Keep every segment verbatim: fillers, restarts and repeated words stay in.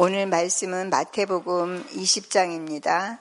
오늘 말씀은 마태복음 이십 장입니다.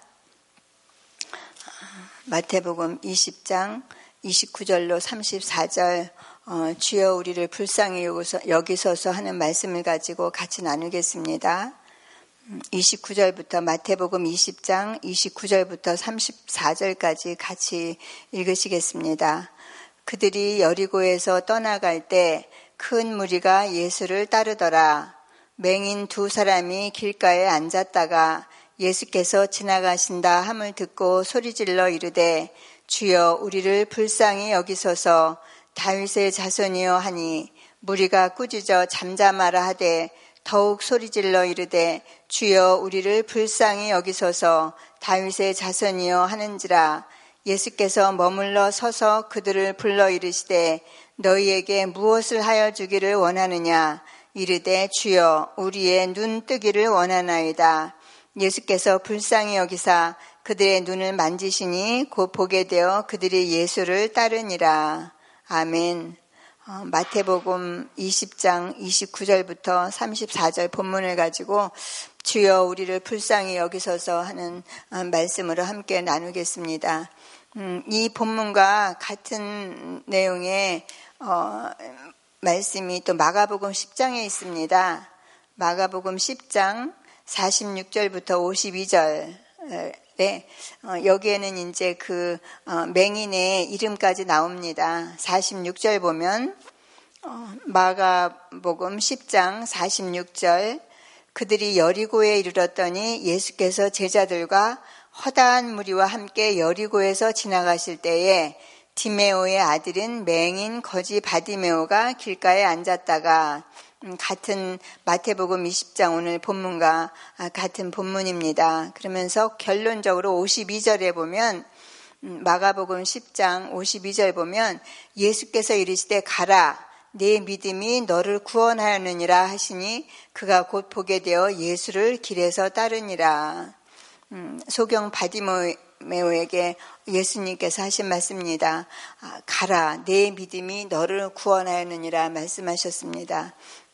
마태복음 이십 장 이십구 절로 삼십사 절 어, 주여 우리를 불쌍히 여기소서 하는 말씀을 가지고 같이 나누겠습니다. 이십구 절부터 마태복음 이십 장 이십구 절부터 삼십사 절까지 같이 읽으시겠습니다. 그들이 여리고에서 떠나갈 때 큰 무리가 예수를 따르더라. 맹인 두 사람이 길가에 앉았다가 예수께서 지나가신다 함을 듣고 소리질러 이르되 주여 우리를 불쌍히 여기소서 다윗의 자손이여 하니 무리가 꾸짖어 잠잠하라 하되 더욱 소리질러 이르되 주여 우리를 불쌍히 여기소서 다윗의 자손이여 하는지라. 예수께서 머물러 서서 그들을 불러 이르시되 너희에게 무엇을 하여 주기를 원하느냐. 이르되 주여 우리의 눈 뜨기를 원하나이다. 예수께서 불쌍히 여기사 그들의 눈을 만지시니 곧 보게 되어 그들이 예수를 따르니라. 아멘. 어, 마태복음 이십 장 이십구 절부터 삼십사 절 본문을 가지고 주여 우리를 불쌍히 여기소서 하는 말씀으로 함께 나누겠습니다. 음, 이 본문과 같은 내용의 어, 말씀이 또 마가복음 십 장에 있습니다. 마가복음 십 장 사십육 절부터 오십이 절에 어, 여기에는 이제 그 어, 맹인의 이름까지 나옵니다. 사십육 절 보면 어, 마가복음 십 장 사십육 절 그들이 여리고에 이르렀더니 예수께서 제자들과 허다한 무리와 함께 여리고에서 지나가실 때에 디메오의 아들인 맹인 거지 바디메오가 길가에 앉았다가 같은 마태복음 이십 장 오늘 본문과 같은 본문입니다. 그러면서 결론적으로 오십이 절에 보면 마가복음 십 장 오십이 절 보면 예수께서 이르시되 가라 내 믿음이 너를 구원하였느니라 하시니 그가 곧 보게 되어 예수를 길에서 따르니라. 음, 소경 바디메오에게 예수님께서 하신 말씀입니다. 아, 가라 내 믿음이 너를 구원하였느니라 말씀하셨습니다.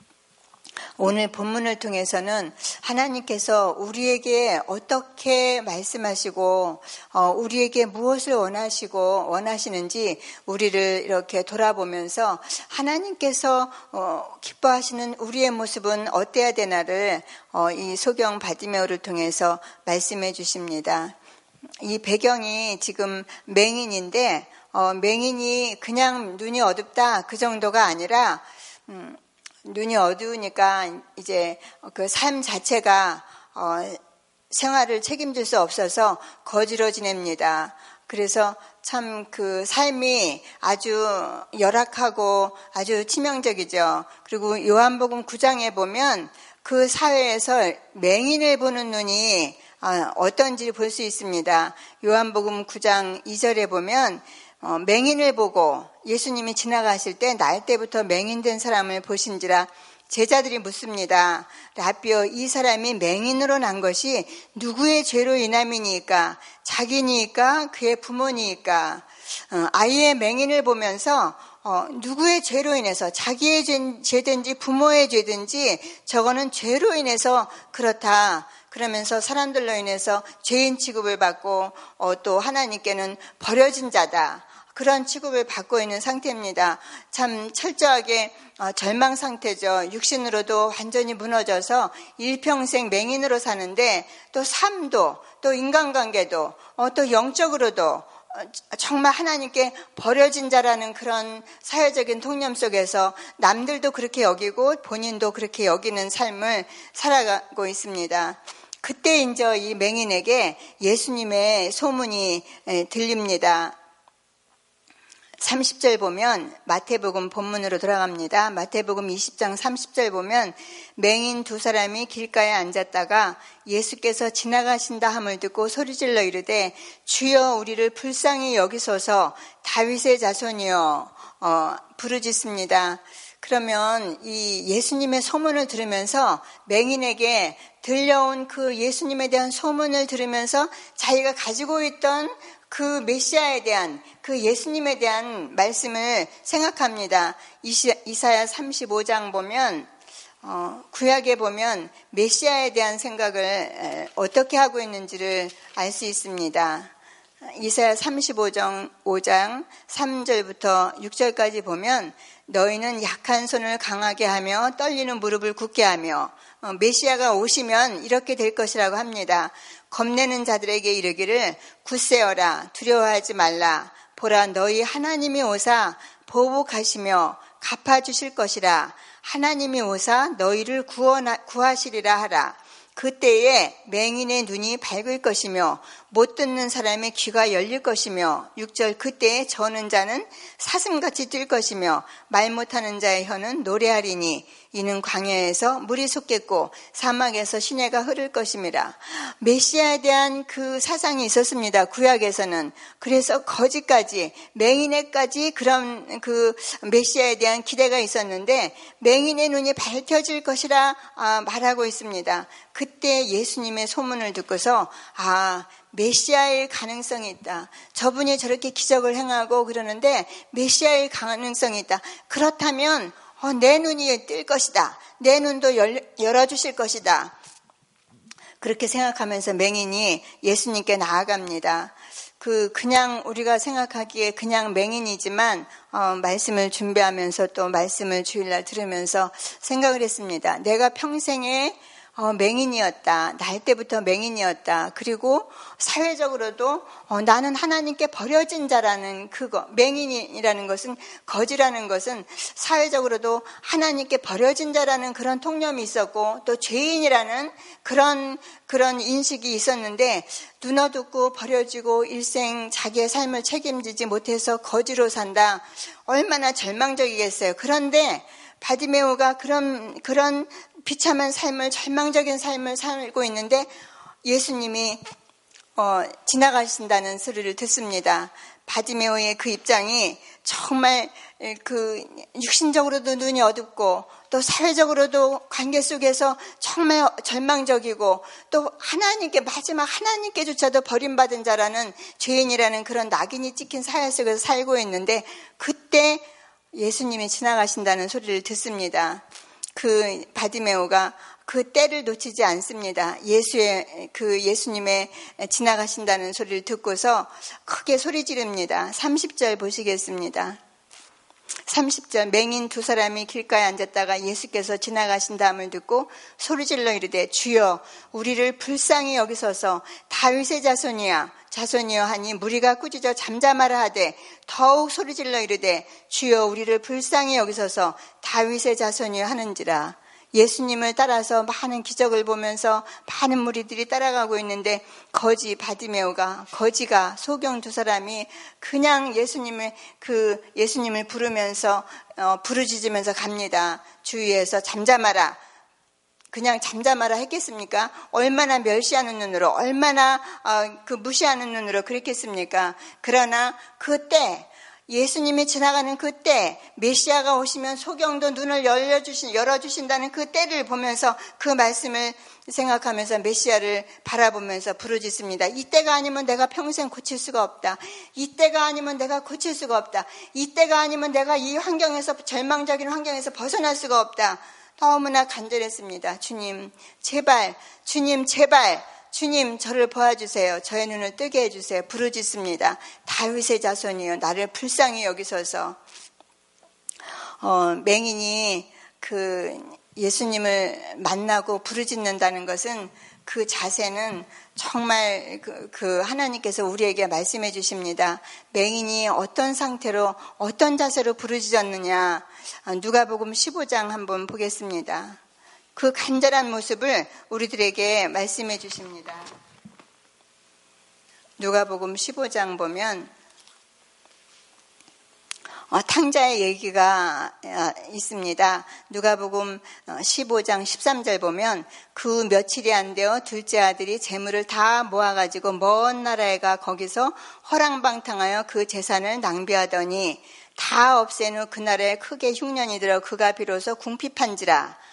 오늘 본문을 통해서는 하나님께서 우리에게 어떻게 말씀하시고 어, 우리에게 무엇을 원하시고 원하시는지 우리를 이렇게 돌아보면서 하나님께서 어, 기뻐하시는 우리의 모습은 어때야 되나를 어, 이 소경 바디메오를 통해서 말씀해 주십니다. 이 배경이 지금 맹인인데 어, 맹인이 그냥 눈이 어둡다 그 정도가 아니라 음, 눈이 어두우니까 이제 그 삶 자체가 어, 생활을 책임질 수 없어서 거지로 지냅니다. 그래서 참 그 삶이 아주 열악하고 아주 치명적이죠. 그리고 요한복음 구 장에 보면 그 사회에서 맹인을 보는 눈이 어떤지 볼 수 있습니다. 요한복음 구 장 이 절에 보면 어, 맹인을 보고 예수님이 지나가실 때 날 때부터 맹인된 사람을 보신지라 제자들이 묻습니다. 라비어 이 사람이 맹인으로 난 것이 누구의 죄로 인함이니까 자기니까 그의 부모니까 어, 아이의 맹인을 보면서 어, 누구의 죄로 인해서 자기의 죄든지 부모의 죄든지 저거는 죄로 인해서 그렇다. 그러면서 사람들로 인해서 죄인 취급을 받고 어, 또 하나님께는 버려진 자다. 그런 취급을 받고 있는 상태입니다. 참 철저하게 어, 절망 상태죠. 육신으로도 완전히 무너져서 일평생 맹인으로 사는데 또 삶도 또 인간관계도 어, 또 영적으로도 어, 정말 하나님께 버려진 자라는 그런 사회적인 통념 속에서 남들도 그렇게 여기고 본인도 그렇게 여기는 삶을 살아가고 있습니다. 그때 이제 이 맹인에게 예수님의 소문이 들립니다. 삼십 절 보면 마태복음 본문으로 돌아갑니다. 마태복음 이십 장 삼십 절 보면 맹인 두 사람이 길가에 앉았다가 예수께서 지나가신다 함을 듣고 소리질러 이르되 주여 우리를 불쌍히 여기소서 다윗의 자손이여 어, 부르짖습니다. 그러면 이 예수님의 소문을 들으면서 맹인에게 들려온 그 예수님에 대한 소문을 들으면서 자기가 가지고 있던 그 메시아에 대한 그 예수님에 대한 말씀을 생각합니다. 이사야 삼십오 장 보면 어, 구약에 보면 메시아에 대한 생각을 어떻게 하고 있는지를 알 수 있습니다. 이사야 삼십오 장 오 장 삼 절부터 육 절까지 보면 너희는 약한 손을 강하게 하며 떨리는 무릎을 굳게 하며 어, 메시아가 오시면 이렇게 될 것이라고 합니다. 겁내는 자들에게 이르기를 굳세어라 두려워하지 말라 보라 너희 하나님이 오사 보복하시며 갚아주실 것이라 하나님이 오사 너희를 구원하, 구하시리라 하라. 그때에 맹인의 눈이 밝을 것이며 못 듣는 사람의 귀가 열릴 것이며 육 절 그때에 저는 자는 사슴같이 뛸 것이며 말 못하는 자의 혀는 노래하리니 이는 광야에서 물이 솟겠고 사막에서 시내가 흐를 것임이라. 메시아에 대한 그 사상이 있었습니다. 구약에서는. 그래서 거지까지 맹인에까지 그런 그 메시아에 대한 기대가 있었는데 맹인의 눈이 밝혀질 것이라 말하고 있습니다. 그때 예수님의 소문을 듣고서 아 메시아일 가능성이 있다. 저분이 저렇게 기적을 행하고 그러는데 메시아일 가능성이 있다. 그렇다면 어, 내 눈이 뜰 것이다. 내 눈도 열, 열어주실 것이다. 그렇게 생각하면서 맹인이 예수님께 나아갑니다. 그 그냥 우리가 생각하기에 그냥 맹인이지만 어, 말씀을 준비하면서 또 말씀을 주일날 들으면서 생각을 했습니다. 내가 평생에 어, 맹인이었다. 날 때부터 맹인이었다. 그리고 사회적으로도 어, 나는 하나님께 버려진 자라는 그거, 맹인이라는 것은, 거지라는 것은 사회적으로도 하나님께 버려진 자라는 그런 통념이 있었고 또 죄인이라는 그런 그런 인식이 있었는데 눈 어둡고 버려지고 일생 자기의 삶을 책임지지 못해서 거지로 산다. 얼마나 절망적이겠어요. 그런데 바디메오가 그런 그런 비참한 삶을, 절망적인 삶을 살고 있는데 예수님이 어, 지나가신다는 소리를 듣습니다. 바디메오의 그 입장이 정말 그 육신적으로도 눈이 어둡고 또 사회적으로도 관계 속에서 정말 절망적이고 또 하나님께 마지막 하나님께조차도 버림받은 자라는 죄인이라는 그런 낙인이 찍힌 사회 속에서 살고 있는데 그때 예수님이 지나가신다는 소리를 듣습니다. 그 바디메오가 그 때를 놓치지 않습니다. 예수의 그 예수님의 지나가신다는 소리를 듣고서 크게 소리 지릅니다. 삼십 절 보시겠습니다. 삼십 절 맹인 두 사람이 길가에 앉았다가 예수께서 지나가신 다음을 듣고 소리질러 이르되 주여 우리를 불쌍히 여기소서 다윗의 자손이야 자손이여 하니 무리가 꾸짖어 잠잠하라 하되 더욱 소리질러 이르되 주여 우리를 불쌍히 여기소서 다윗의 자손이여 하는지라. 예수님을 따라서 많은 기적을 보면서 많은 무리들이 따라가고 있는데 거지 바디메오가 거지가 소경 두 사람이 그냥 예수님을 그 예수님을 부르면서 어, 부르짖으면서 갑니다. 주위에서 잠잠하라. 그냥 잠잠하라 했겠습니까? 얼마나 멸시하는 눈으로 얼마나 어, 그 무시하는 눈으로 그랬겠습니까? 그러나 그때 예수님이 지나가는 그때 메시아가 오시면 소경도 눈을 열려주신, 열어주신다는 그 때를 보면서 그 말씀을 생각하면서 메시아를 바라보면서 부르짖습니다. 이때가 아니면 내가 평생 고칠 수가 없다. 이때가 아니면 내가 고칠 수가 없다. 이때가 아니면 내가 이 환경에서 절망적인 환경에서 벗어날 수가 없다. 너무나 간절했습니다. 주님 제발 주님 제발 주님 저를 보아주세요. 저의 눈을 뜨게 해주세요. 부르짖습니다. 다윗의 자손이여 나를 불쌍히 여기소서. 어, 맹인이 그 예수님을 만나고 부르짖는다는 것은 그 자세는 정말 그, 그 하나님께서 우리에게 말씀해 주십니다. 맹인이 어떤 상태로 어떤 자세로 부르짖었느냐. 누가복음 십오 장 한번 보겠습니다. 그 간절한 모습을 우리들에게 말씀해 주십니다. 누가복음 십오 장 보면 어, 탕자의 얘기가 있습니다. 누가복음 십오 장 십삼 절 보면 그 며칠이 안 되어 둘째 아들이 재물을 다 모아가지고 먼 나라에 가 거기서 허랑방탕하여 그 재산을 낭비하더니 다 없앤 후 그 나라에 크게 흉년이 들어 그가 비로소 궁핍한지라.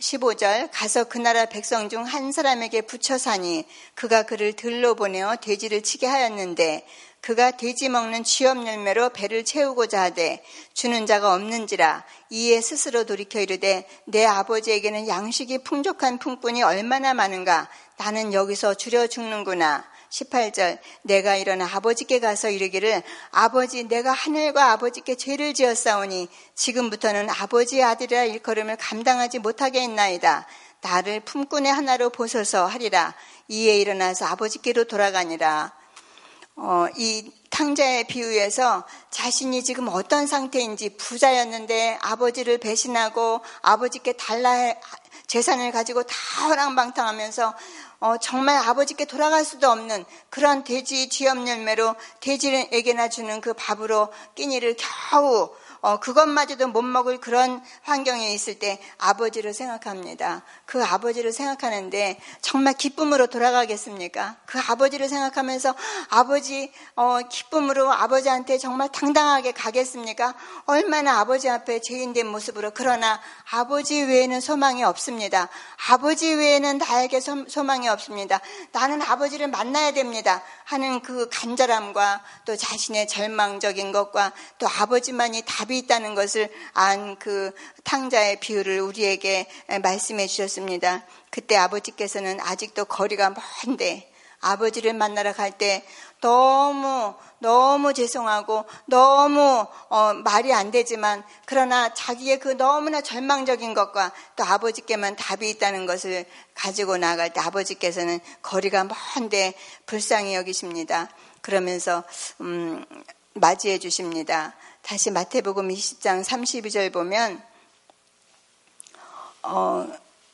십오 절 가서 그 나라 백성 중 한 사람에게 붙여 사니 그가 그를 들로 보내어 돼지를 치게 하였는데 그가 돼지 먹는 쥐업 열매로 배를 채우고자 하되 주는 자가 없는지라 이에 스스로 돌이켜 이르되 내 아버지에게는 양식이 풍족한 품꾼이 얼마나 많은가 나는 여기서 줄여 죽는구나. 십팔 절 내가 일어나 아버지께 가서 이르기를 아버지 내가 하늘과 아버지께 죄를 지었사오니 지금부터는 아버지의 아들이라 일컬음을 감당하지 못하게 했나이다. 나를 품꾼의 하나로 보소서 하리라. 이에 일어나서 아버지께로 돌아가니라. 어, 이 탕자의 비유에서 자신이 지금 어떤 상태인지 부자였는데 아버지를 배신하고 아버지께 달라 재산을 가지고 다 허랑방탕하면서 어, 정말 아버지께 돌아갈 수도 없는 그런 돼지 쥐업 열매로 돼지에게나 주는 그 밥으로 끼니를 겨우 어, 그것마저도 못 먹을 그런 환경에 있을 때 아버지를 생각합니다. 그 아버지를 생각하는데 정말 기쁨으로 돌아가겠습니까? 그 아버지를 생각하면서 아버지 어, 기쁨으로 아버지한테 정말 당당하게 가겠습니까? 얼마나 아버지 앞에 죄인된 모습으로. 그러나 아버지 외에는 소망이 없습니다. 아버지 외에는 나에게 소, 소망이 없습니다. 나는 아버지를 만나야 됩니다 하는 그 간절함과 또 자신의 절망적인 것과 또 아버지만이 답이 있다는 것을 안 그 탕자의 비유를 우리에게 말씀해 주셨습니다. 그때 아버지께서는 아직도 거리가 먼데 아버지를 만나러 갈 때 너무 너무 죄송하고 너무 어, 말이 안 되지만 그러나 자기의 그 너무나 절망적인 것과 또 아버지께만 답이 있다는 것을 가지고 나갈 때 아버지께서는 거리가 먼데 불쌍히 여기십니다. 그러면서 음, 맞이해 주십니다. 다시 마태복음 이십 장 삼십이 절 보면 어,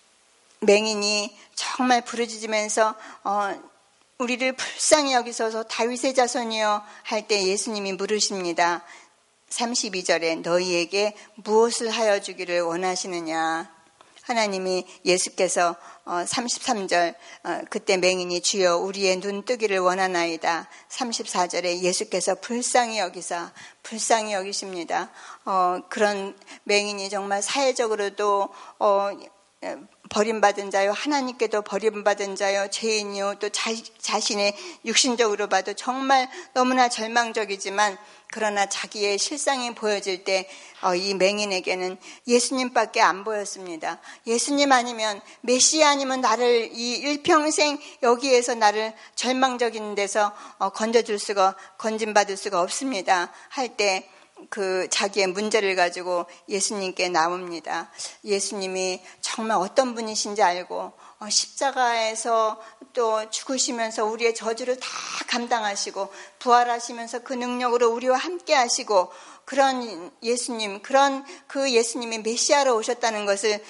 맹인이 정말 부르짖으면서 어, 우리를 불쌍히 여기소서 다윗의 자손이여 할 때 예수님이 물으십니다. 삼십이 절에 너희에게 무엇을 하여 주기를 원하시느냐. 하나님이 예수께서 삼십삼 절 그때 맹인이 주여 우리의 눈 뜨기를 원하나이다. 삼십사 절에 예수께서 불쌍히 여기사 불쌍히 여기십니다. 어, 그런 맹인이 정말 사회적으로도 어, 버림받은 자요 하나님께도 버림받은 자요 죄인이요 또 자, 자신의 육신적으로 봐도 정말 너무나 절망적이지만 그러나 자기의 실상이 보여질 때 이 맹인에게는 예수님밖에 안 보였습니다. 예수님 아니면 메시아 아니면 나를 이 일평생 여기에서 나를 절망적인 데서 건져줄 수가 건진받을 수가 없습니다 할 때 그 자기의 문제를 가지고 예수님께 나옵니다. 예수님이 정말 어떤 분이신지 알고 십자가에서 또 죽으시면서 우리의 저주를 다 감당하시고 부활하시면서 그 능력으로 우리와 함께 하시고 그런 예수님, 그런 그 예수님이 메시아로 오셨다는 것을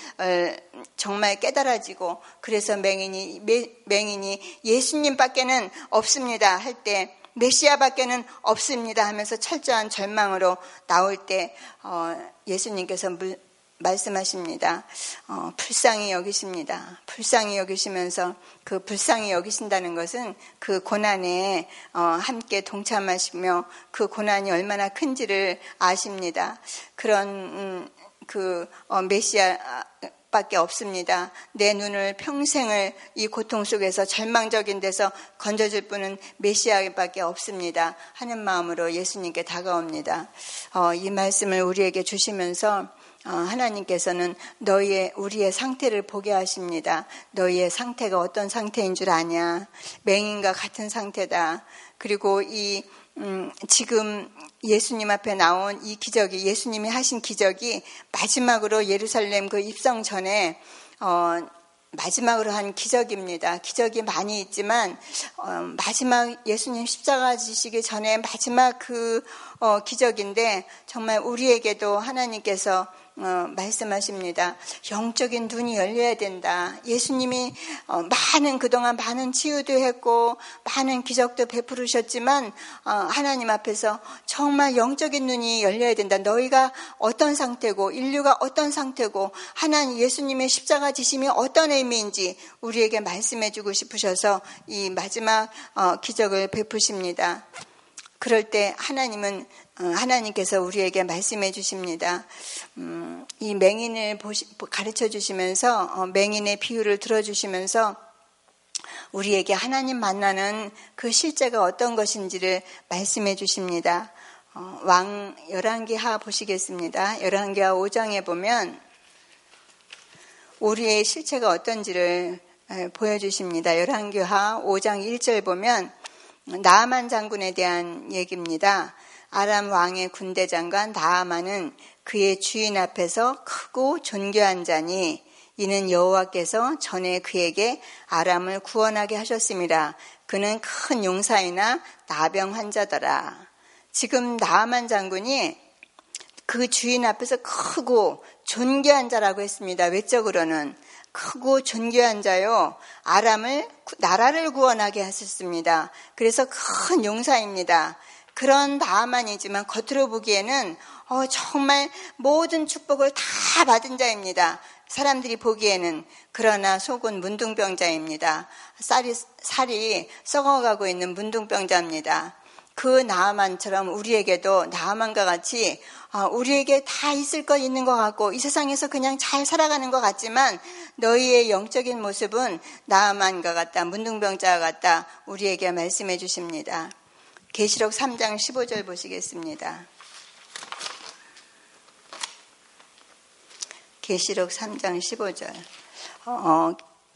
정말 깨달아지고 그래서 맹인이, 맹인이 예수님밖에는 없습니다 할 때 메시아밖에는 없습니다 하면서 철저한 절망으로 나올 때 예수님께서 말씀하십니다. 어, 불쌍히 여기십니다. 불쌍히 여기시면서 그 불쌍히 여기신다는 것은 그 고난에 어, 함께 동참하시며 그 고난이 얼마나 큰지를 아십니다. 그런 음, 그 어, 메시아 밖에 없습니다. 내 눈을 평생을 이 고통 속에서 절망적인 데서 건져줄 분은 메시아밖에 없습니다 하는 마음으로 예수님께 다가옵니다. 어, 이 말씀을 우리에게 주시면서 어, 하나님께서는 너희의 우리의 상태를 보게 하십니다. 너희의 상태가 어떤 상태인 줄 아냐. 맹인과 같은 상태다. 그리고 이 음, 지금 예수님 앞에 나온 이 기적이 예수님이 하신 기적이 마지막으로 예루살렘 그 입성 전에 어, 마지막으로 한 기적입니다. 기적이 많이 있지만 어, 마지막 예수님 십자가 지시기 전에 마지막 그 어, 기적인데 정말 우리에게도 하나님께서 어, 말씀하십니다. 영적인 눈이 열려야 된다. 예수님이 어, 많은 그동안 많은 치유도 했고 많은 기적도 베푸르셨지만 어, 하나님 앞에서 정말 영적인 눈이 열려야 된다. 너희가 어떤 상태고 인류가 어떤 상태고 하나님 예수님의 십자가 지심이 어떤 의미인지 우리에게 말씀해 주고 싶으셔서 이 마지막 어, 기적을 베푸십니다. 그럴 때 하나님은 하나님께서 우리에게 말씀해 주십니다. 음, 이 맹인을 보시, 가르쳐 주시면서 맹인의 비유를 들어주시면서 우리에게 하나님 만나는 그 실제가 어떤 것인지를 말씀해 주십니다. 어, 왕 열왕기하 보시겠습니다. 열왕기하 오 장에 보면 우리의 실체가 어떤지를 보여주십니다. 열왕기하 오 장 일 절 보면 나아만 장군에 대한 얘기입니다. 아람 왕의 군대 장관 나아만은 그의 주인 앞에서 크고 존귀한 자니 이는 여호와께서 전에 그에게 아람을 구원하게 하셨습니다. 그는 큰 용사이나 나병 환자더라. 지금 나아만 장군이 그 주인 앞에서 크고 존귀한 자라고 했습니다. 외적으로는 크고 존귀한 자요. 아람을 나라를 구원하게 하셨습니다. 그래서 큰 용사입니다. 그런 나아만이지만 겉으로 보기에는 어, 정말 모든 축복을 다 받은 자입니다. 사람들이 보기에는. 그러나 속은 문둥병자입니다. 쌀이, 살이 썩어가고 있는 문둥병자입니다. 그 나아만처럼 우리에게도 나아만과 같이 우리에게 다 있을 것 있는 것 같고 이 세상에서 그냥 잘 살아가는 것 같지만 너희의 영적인 모습은 나아만과 같다, 문둥병자와 같다 우리에게 말씀해 주십니다. 계시록 삼 장 십오 절 보시겠습니다. 계시록 삼 장 십오 절. 어,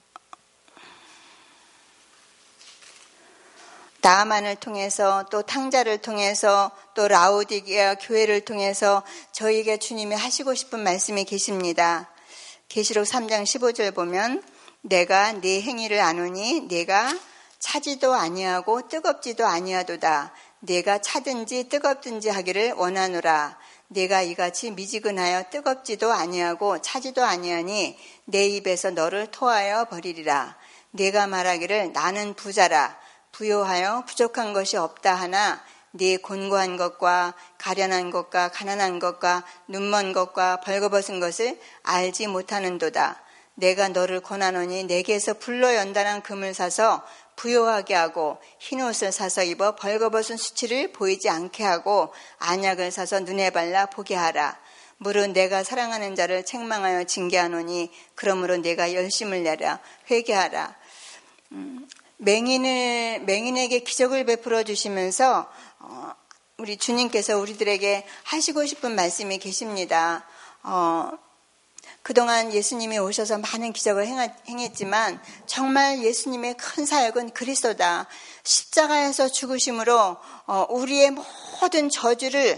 나아만을 통해서 또 탕자를 통해서 또 라오디게아 교회를 통해서 저희에게 주님이 하시고 싶은 말씀이 계십니다. 계시록 삼 장 십오 절 보면 내가 네 행위를 아노니 내가 차지도 아니하고 뜨겁지도 아니하도다. 내가 차든지 뜨겁든지 하기를 원하노라. 내가 이같이 미지근하여 뜨겁지도 아니하고 차지도 아니하니 내 입에서 너를 토하여 버리리라. 내가 말하기를 나는 부자라. 부요하여 부족한 것이 없다 하나 네 곤고한 것과 가련한 것과 가난한 것과 눈먼 것과 벌거벗은 것을 알지 못하는도다. 내가 너를 권하노니 내게서 불로 연단한 금을 사서 부요하게 하고 흰옷을 사서 입어 벌거벗은 수치를 보이지 않게 하고 안약을 사서 눈에 발라 보게 하라. 무릇 내가 사랑하는 자를 책망하여 징계하노니 그러므로 내가 열심을 내라 회개하라. 음, 맹인을 맹인에게 기적을 베풀어 주시면서 어, 우리 주님께서 우리들에게 하시고 싶은 말씀이 계십니다. 어, 그동안 예수님이 오셔서 많은 기적을 행했지만 정말 예수님의 큰 사역은 그리스도다. 십자가에서 죽으심으로 우리의 모든 저주를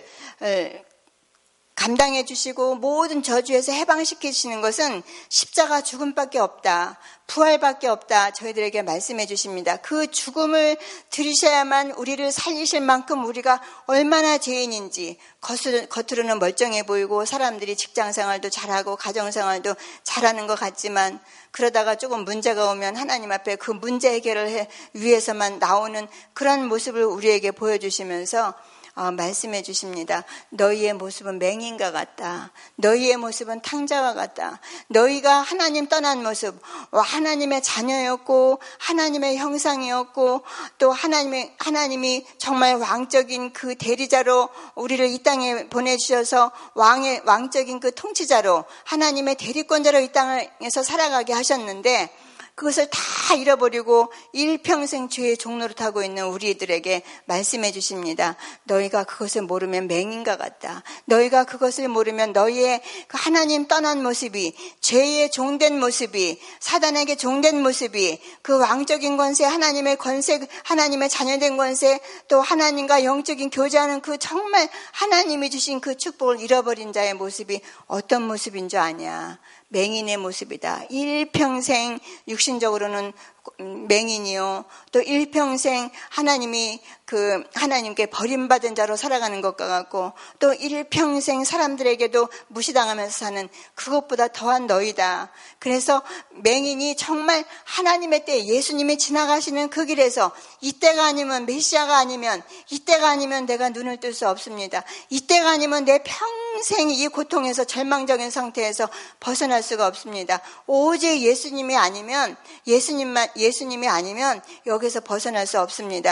감당해 주시고 모든 저주에서 해방시키시는 것은 십자가 죽음밖에 없다. 부활밖에 없다. 저희들에게 말씀해 주십니다. 그 죽음을 들으셔야만 우리를 살리실 만큼 우리가 얼마나 죄인인지 겉으로는 멀쩡해 보이고 사람들이 직장생활도 잘하고 가정생활도 잘하는 것 같지만 그러다가 조금 문제가 오면 하나님 앞에 그 문제 해결을 위해서만 나오는 그런 모습을 우리에게 보여주시면서 어, 말씀해 주십니다. 너희의 모습은 맹인과 같다. 너희의 모습은 탕자와 같다. 너희가 하나님 떠난 모습, 하나님의 자녀였고 하나님의 형상이었고 또 하나님의, 하나님이 정말 왕적인 그 대리자로 우리를 이 땅에 보내주셔서 왕의 왕적인 그 통치자로 하나님의 대리권자로 이 땅에서 살아가게 하셨는데 그것을 다 잃어버리고 일평생 죄의 종로를 타고 있는 우리들에게 말씀해 주십니다. 너희가 그것을 모르면 맹인과 같다. 너희가 그것을 모르면 너희의 그 하나님 떠난 모습이 죄의 종된 모습이 사단에게 종된 모습이 그 왕적인 권세 하나님의 권세 하나님의 자녀된 권세 또 하나님과 영적인 교제하는 그 정말 하나님이 주신 그 축복을 잃어버린 자의 모습이 어떤 모습인 줄 아냐. 맹인의 모습이다. 일평생 육신적으로는 맹인이요. 또 일평생 하나님이 그 하나님께 버림받은 자로 살아가는 것과 같고 또 일평생 사람들에게도 무시당하면서 사는 그것보다 더한 너희다. 그래서 맹인이 정말 하나님의 때 예수님이 지나가시는 그 길에서 이때가 아니면 메시아가 아니면 이때가 아니면 내가 눈을 뜰 수 없습니다. 이때가 아니면 내 평생 이 고통에서 절망적인 상태에서 벗어날 수가 없습니다. 오직 예수님이 아니면 예수님만 예수님이 아니면 여기서 벗어날 수 없습니다.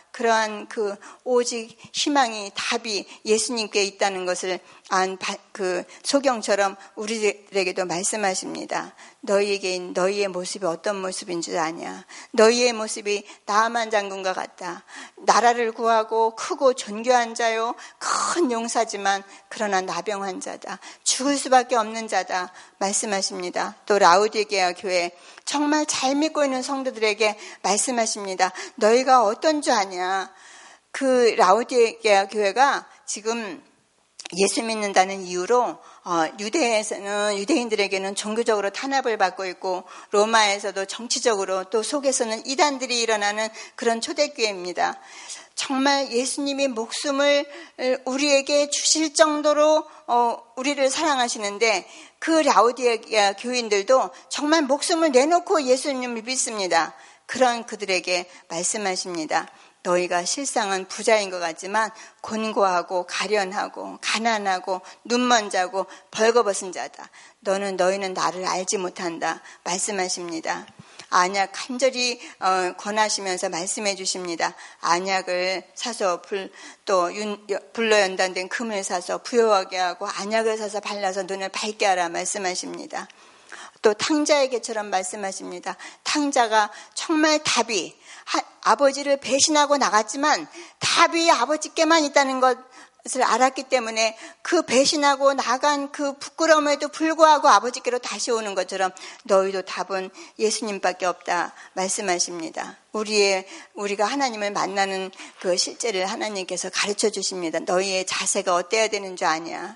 그러한 그 오직 희망이 답이 예수님께 있다는 것을 안 그 소경처럼 우리들에게도 말씀하십니다. 너희에게 너희의 모습이 어떤 모습인 줄 아냐? 너희의 모습이 나아만 장군과 같다. 나라를 구하고 크고 존귀한 자요, 큰 용사지만 그러나 나병한 자다. 죽을 수밖에 없는 자다 말씀하십니다. 또 라우디게아 교회 정말 잘 믿고 있는 성도들에게 말씀하십니다. 너희가 어떤 줄 아냐? 그 라우디게아 교회가 지금 예수 믿는다는 이유로 어, 유대에서는 유대인들에게는 종교적으로 탄압을 받고 있고 로마에서도 정치적으로 또 속에서는 이단들이 일어나는 그런 초대교회입니다. 정말 예수님이 목숨을 우리에게 주실 정도로 어, 우리를 사랑하시는데 그 라우디게아 교인들도 정말 목숨을 내놓고 예수님을 믿습니다. 그런 그들에게 말씀하십니다. 너희가 실상은 부자인 것 같지만 곤고하고 가련하고 가난하고 눈먼 자고 벌거벗은 자다. 너는 너희는 나를 알지 못한다 말씀하십니다. 안약 간절히 어, 권하시면서 말씀해 주십니다. 안약을 사서 불, 또 윤, 불로 연단된 금을 사서 부요하게 하고 안약을 사서 발라서 눈을 밝게 하라 말씀하십니다. 또 탕자에게처럼 말씀하십니다. 탕자가 정말 답이 하, 아버지를 배신하고 나갔지만 답이 아버지께만 있다는 것을 알았기 때문에 그 배신하고 나간 그 부끄러움에도 불구하고 아버지께로 다시 오는 것처럼 너희도 답은 예수님밖에 없다 말씀하십니다. 우리의 우리가 하나님을 만나는 그 실제를 하나님께서 가르쳐 주십니다. 너희의 자세가 어때야 되는 줄 아냐?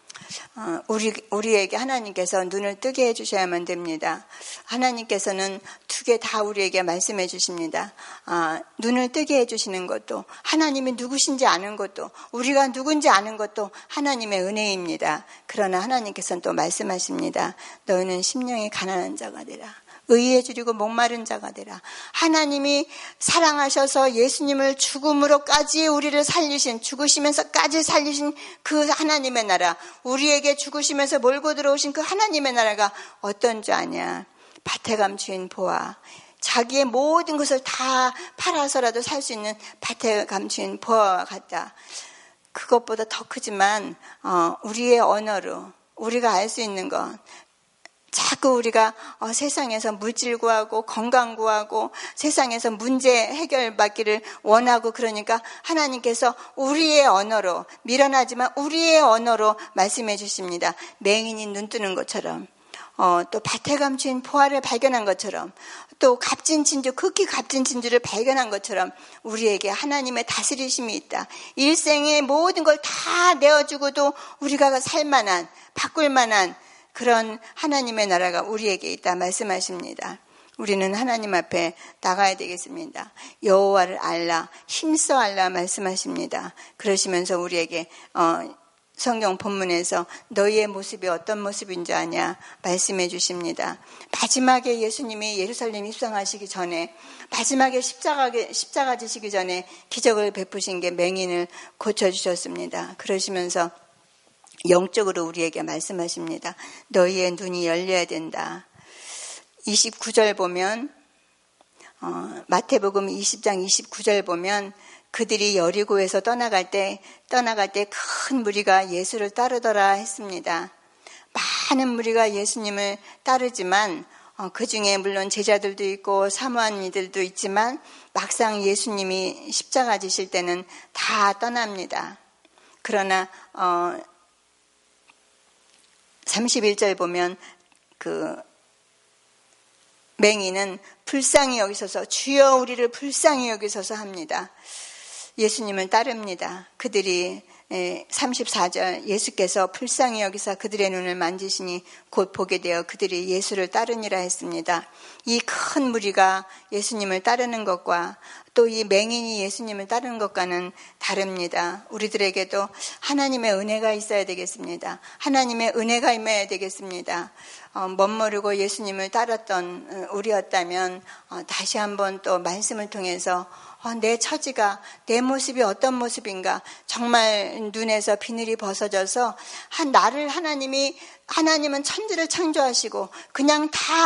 어, 우리, 우리에게 하나님께서 눈을 뜨게 해주셔야만 됩니다. 하나님께서는 두 개 다 우리에게 말씀해 주십니다. 어, 눈을 뜨게 해주시는 것도 하나님이 누구신지 아는 것도 우리가 누군지 아는 것도 하나님의 은혜입니다. 그러나 하나님께서는 또 말씀하십니다. 너희는 심령이 가난한 자가 되라. 의에 줄이고 목마른 자가 되라. 하나님이 사랑하셔서 예수님을 죽음으로까지 우리를 살리신, 죽으시면서까지 살리신 그 하나님의 나라, 우리에게 죽으시면서 몰고 들어오신 그 하나님의 나라가 어떤 줄 아냐? 밭에 감추인 보화, 자기의 모든 것을 다 팔아서라도 살 수 있는 밭에 감추인 보화와 같다. 그것보다 더 크지만 어, 우리의 언어로 우리가 알 수 있는 것, 자꾸 우리가 어, 세상에서 물질 구하고 건강 구하고 세상에서 문제 해결받기를 원하고 그러니까 하나님께서 우리의 언어로 미련하지만 우리의 언어로 말씀해 주십니다. 맹인이 눈 뜨는 것처럼 어, 또 밭에 감춘 보화를 발견한 것처럼 또 값진 진주, 극히 값진 진주를 발견한 것처럼 우리에게 하나님의 다스리심이 있다. 일생의 모든 걸 다 내어주고도 우리가 살만한, 바꿀 만한 그런 하나님의 나라가 우리에게 있다 말씀하십니다. 우리는 하나님 앞에 나가야 되겠습니다. 여호와를 알라, 힘써 알라 말씀하십니다. 그러시면서 우리에게 어, 성경 본문에서 너희의 모습이 어떤 모습인지 아냐 말씀해 주십니다. 마지막에 예수님이 예루살렘 입성하시기 전에 마지막에 십자가, 십자가 지시기 전에 기적을 베푸신 게 맹인을 고쳐주셨습니다. 그러시면서 영적으로 우리에게 말씀하십니다. 너희의 눈이 열려야 된다. 이십구 절 보면 어, 마태복음 이십 장 이십구 절 보면 그들이 여리고에서 떠나갈 때 떠나갈 때 큰 무리가 예수를 따르더라 했습니다. 많은 무리가 예수님을 따르지만 어, 그 중에 물론 제자들도 있고 사모한 이들도 있지만 막상 예수님이 십자가 지실 때는 다 떠납니다. 그러나 어, 삼십일 절 보면 그 맹인은 불쌍히 여기서서 주여 우리를 불쌍히 여기서서 합니다. 예수님을 따릅니다. 그들이 삼십사 절 예수께서 불쌍히 여기사 그들의 눈을 만지시니 곧 보게 되어 그들이 예수를 따르니라 했습니다. 이 큰 무리가 예수님을 따르는 것과 또 이 맹인이 예수님을 따르는 것과는 다릅니다. 우리들에게도 하나님의 은혜가 있어야 되겠습니다. 하나님의 은혜가 임해야 되겠습니다. 어, 멋모르고 예수님을 따랐던 우리였다면 어, 다시 한번 또 말씀을 통해서 어, 내 처지가, 내 모습이 어떤 모습인가 정말 눈에서 비늘이 벗어져서 한 나를 하나님이 하나님은 천지를 창조하시고 그냥 다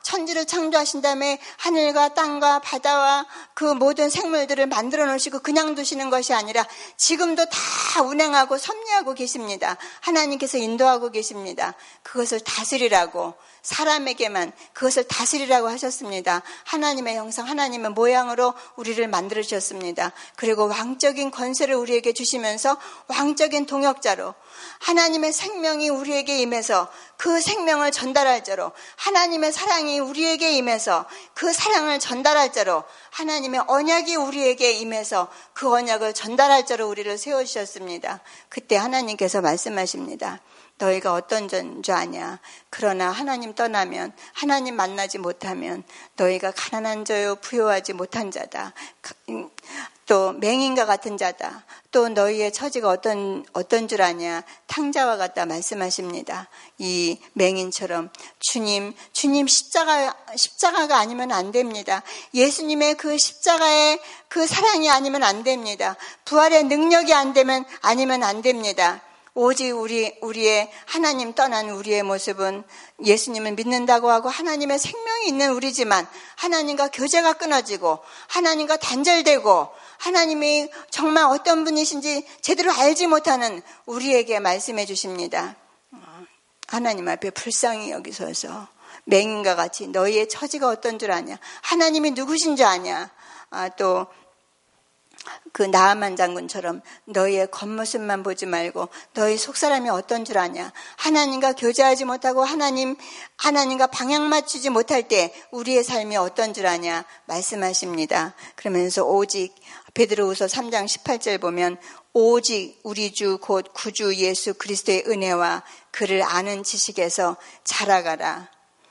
천지를 창조하신 다음에 하늘과 땅과 바다와 그 모든 생물들을 만들어 놓으시고 그냥 두시는 것이 아니라 지금도 다 운행하고 섭리하고 계십니다. 하나님께서 인도하고 계십니다. 그것을 다스리라고, 사람에게만 그것을 다스리라고 하셨습니다. 하나님의 형상, 하나님의 모양으로 우리를 만들으셨습니다. 그리고 왕적인 권세를 우리에게 주시면서 왕적인 동역자로 하나님의 생명이 우리에게 임해서 그 생명을 전달할 자로, 하나님의 사랑이 우리에게 임해서 그 사랑을 전달할 자로, 하나님의 언약이 우리에게 임해서 그 언약을 전달할 자로 우리를 세워주셨습니다. 그때 하나님께서 말씀하십니다. 너희가 어떤 자인 줄 아냐? 그러나 하나님 떠나면, 하나님 만나지 못하면 너희가 가난한 자요 부요하지 못한 자다. 또 맹인과 같은 자다. 또 너희의 처지가 어떤 어떤 줄 아냐? 탕자와 같다 말씀하십니다. 이 맹인처럼 주님, 주님 십자가 십자가가 아니면 안 됩니다. 예수님의 그 십자가의 그 사랑이 아니면 안 됩니다. 부활의 능력이 안 되면 아니면 안 됩니다. 오직 우리, 우리의 하나님 떠난 우리의 모습은 예수님을 믿는다고 하고 하나님의 생명이 있는 우리지만 하나님과 교제가 끊어지고 하나님과 단절되고 하나님이 정말 어떤 분이신지 제대로 알지 못하는 우리에게 말씀해 주십니다. 하나님 앞에 불쌍히 여기서서 맹인과 같이 너희의 처지가 어떤 줄 아냐? 하나님이 누구신 줄 아냐? 아, 또 그 나아만 장군처럼 너희의 겉모습만 보지 말고 너희 속사람이 어떤 줄 아냐? 하나님과 교제하지 못하고 하나님, 하나님과 방향 맞추지 못할 때 우리의 삶이 어떤 줄 아냐? 말씀하십니다. 그러면서 오직 베드로후서 삼 장 십팔 절 보면 오직 우리 주 곧 구주 예수 그리스도의 은혜와 그를 아는 지식에서 자라가라.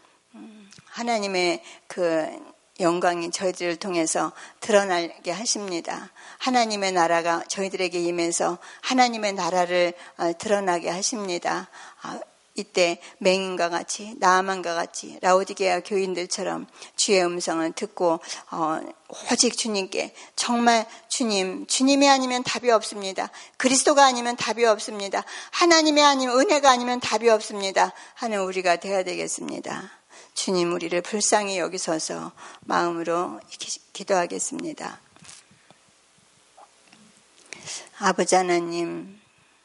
하나님의 그 영광이 저희들을 통해서 드러나게 하십니다. 하나님의 나라가 저희들에게 임해서 하나님의 나라를 드러나게 하십니다. 이때 맹인과 같이, 나아만과 같이 라오디게아 교인들처럼 주의 음성을 듣고 어, 오직 주님께, 정말 주님, 주님이 아니면 답이 없습니다. 그리스도가 아니면 답이 없습니다. 하나님이 아니면, 은혜가 아니면 답이 없습니다 하는 우리가 되어야 되겠습니다. 주님, 우리를 불쌍히 여기소서. 마음으로 기도하겠습니다. 아버지 하나님,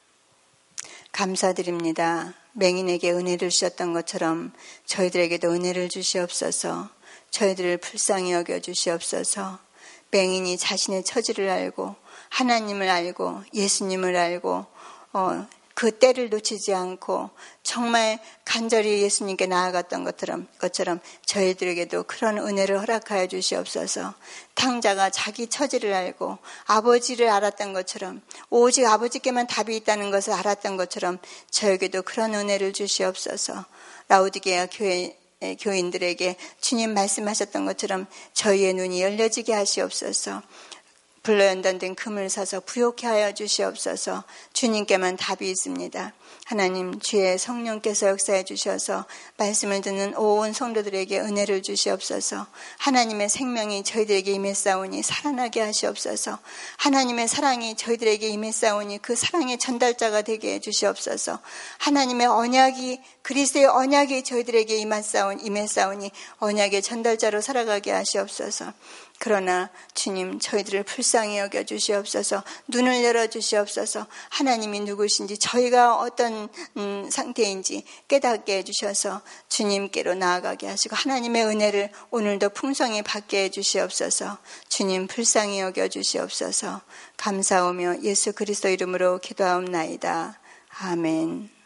감사드립니다. 맹인에게 은혜를 주셨던 것처럼 저희들에게도 은혜를 주시옵소서. 저희들을 불쌍히 여겨 주시옵소서. 맹인이 자신의 처지를 알고 하나님을 알고 예수님을 알고 어, 그 때를 놓치지 않고 정말 간절히 예수님께 나아갔던 것처럼, 것처럼 저희들에게도 그런 은혜를 허락하여 주시옵소서. 탕자가 자기 처지를 알고 아버지를 알았던 것처럼, 오직 아버지께만 답이 있다는 것을 알았던 것처럼 저에게도 그런 은혜를 주시옵소서. 라오디게아 교회 교인들에게 주님 말씀하셨던 것처럼 저희의 눈이 열려지게 하시옵소서. 불러연단된 금을 사서 부욕케 하여 주시옵소서. 주님께만 답이 있습니다. 하나님, 주의 성령께서 역사해 주셔서 말씀을 듣는 온 성도들에게 은혜를 주시옵소서. 하나님의 생명이 저희들에게 임했사오니 살아나게 하시옵소서. 하나님의 사랑이 저희들에게 임했사오니 그 사랑의 전달자가 되게 해 주시옵소서. 하나님의 언약이, 그리스도의 언약이 저희들에게 임했사오니, 임했사오니 언약의 전달자로 살아가게 하시옵소서. 그러나 주님, 저희들을 불쌍히 여겨 주시옵소서. 눈을 열어 주시옵소서. 하나님이 누구신지, 저희가 어떤 음, 상태인지 깨닫게 해주셔서 주님께로 나아가게 하시고 하나님의 은혜를 오늘도 풍성히 받게 해주시옵소서. 주님, 불쌍히 여겨 주시옵소서. 감사하며 예수 그리스도 이름으로 기도하옵나이다. 아멘.